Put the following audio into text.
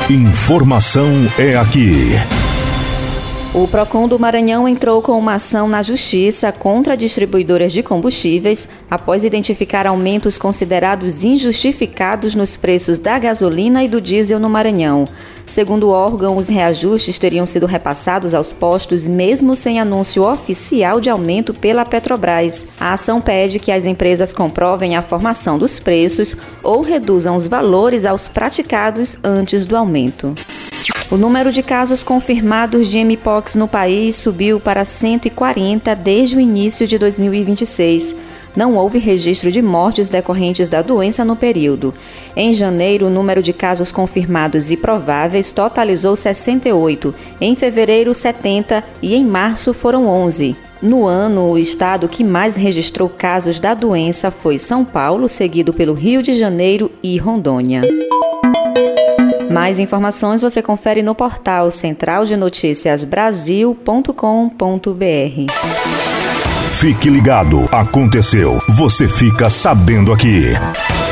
Informação é aqui. O Procon do Maranhão entrou com uma ação na Justiça contra distribuidoras de combustíveis após identificar aumentos considerados injustificados nos preços da gasolina e do diesel no Maranhão. Segundo o órgão, os reajustes teriam sido repassados aos postos mesmo sem anúncio oficial de aumento pela Petrobras. A ação pede que as empresas comprovem a formação dos preços ou reduzam os valores aos praticados antes do aumento. O número de casos confirmados de Mpox no país subiu para 140 desde o início de 2026. Não houve registro de mortes decorrentes da doença no período. Em janeiro, o número de casos confirmados e prováveis totalizou 68, em fevereiro 70 e em março foram 11. No ano, o estado que mais registrou casos da doença foi São Paulo, seguido pelo Rio de Janeiro e Rondônia. Mais informações você confere no portal centraldenoticiasbrasil.com.br. Fique ligado, aconteceu, você fica sabendo aqui.